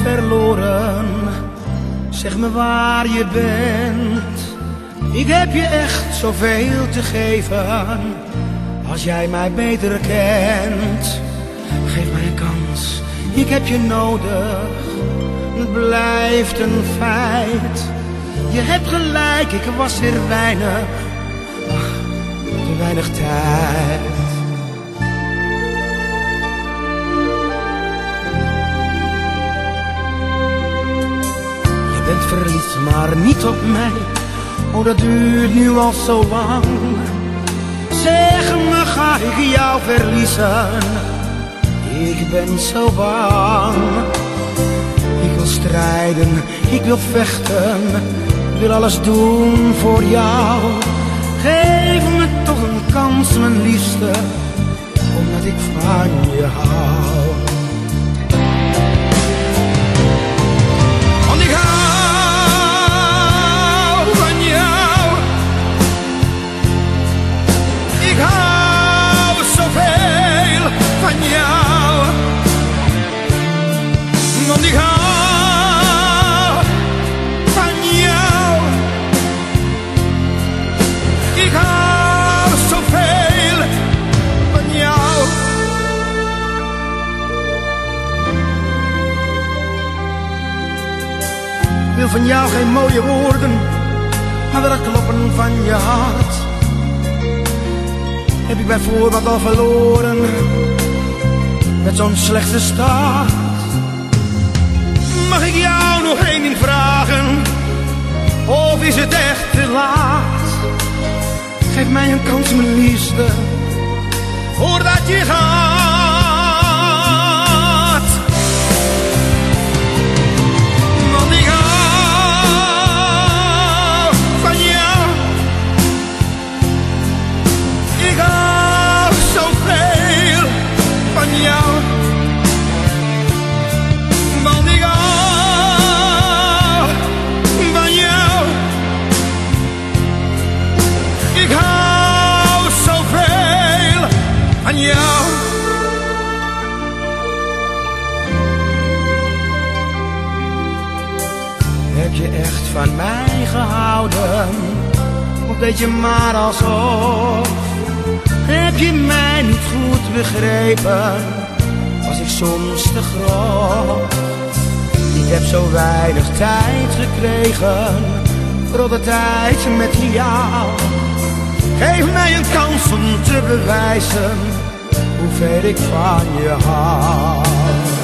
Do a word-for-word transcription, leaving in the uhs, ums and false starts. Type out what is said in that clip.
verloren. Zeg me waar je bent. Ik heb je echt zoveel te geven. Als jij mij beter kent, geef mij een kans, ik heb je nodig. Het blijft een feit. Je hebt gelijk, ik was er weinig. Ach, te weinig tijd. Je bent verliefd, maar niet op mij. Oh, dat duurt nu al zo lang. Zeg me, ga ik jou verliezen? Ik ben zo bang. Ik wil strijden, ik wil vechten. Ik wil alles doen voor jou. Geef me toch een kans, mijn liefste, omdat ik van je hou. Want ik hou van jou. Ik hou zoveel van jou. Want ik hou van jou. Ik hou zoveel van jou. Ik wil van jou geen mooie woorden, maar wel het kloppen van je hart. Heb ik bijvoorbeeld al verloren met zo'n slechte start? Mag ik jou nog één ding vragen? Of is het echt te laat? Geef mij een kans, mijn liefste, voordat je gaat. Want ik hou van jou. Ik hou zoveel van jou. Want ik hou van jou. Ik hou zoveel van jou. Heb je echt van mij gehouden? Of deed je maar alsof? Heb je mij niet goed begrepen? Was ik soms te grof? Ik heb zo weinig tijd gekregen voor al de tijd met jou. Geef mij een kans om te bewijzen hoe ver ik van je hou.